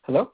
Hello?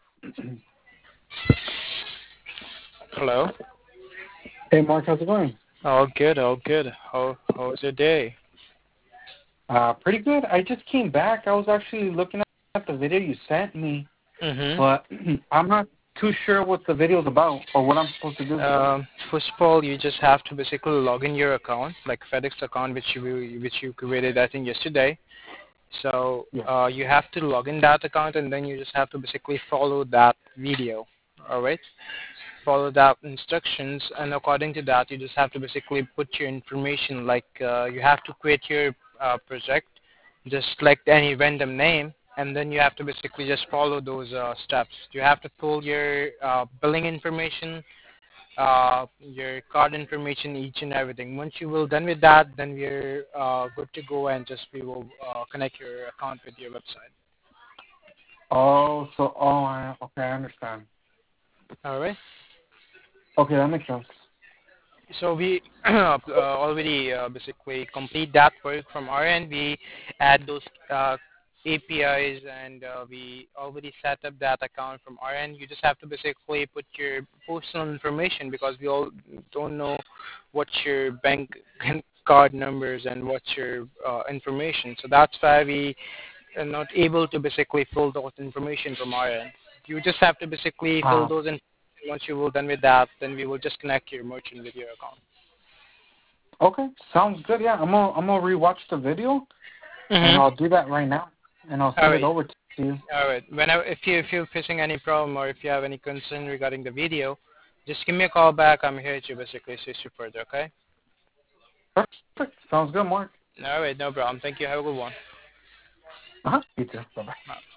Hello. Hey, Mark, how's it going? All good, all good. How was your day? Pretty good. I just came back. I was actually looking at the video you sent me, Mm-hmm. but I'm not too sure what the video's about or what I'm supposed to do. First of all, you just have to basically log in your account, like FedEx account, which you created, I think, yesterday. So Yeah. you have to log in that account, and then you just have to basically follow that video. All right. Follow that instructions, and according to that, you just have to basically put your information. Like you have to create your project. Just select any random name, and then you have to basically just follow those steps. You have to fill your billing information, your card information, each and everything. Once you will done with that, then we're good to go, and just we will connect your account with your website. Okay, I understand. All right. Okay, that makes sense. So we already basically complete that work from our end. We add those APIs, and we already set up that account from our end. You just have to basically put your personal information, because we all don't know what's your bank card numbers and what's your information. So that's why we are not able to basically fill those information from our end. You just have to basically fill Uh, those in. Once you will done with that, then we will just connect your merchant with your account. okay, sounds good. Yeah, I'm gonna rewatch the video, and Mm-hmm. I'll do that right now, and I'll All send it right. over to you. All right. Whenever if you're facing any problem, or if you have any concern regarding the video, just give me a call back. I'm here to basically assist you further. Okay. Perfect. Sounds good, Mark. All right. No problem. Thank you. Have a good one. You too. Bye bye.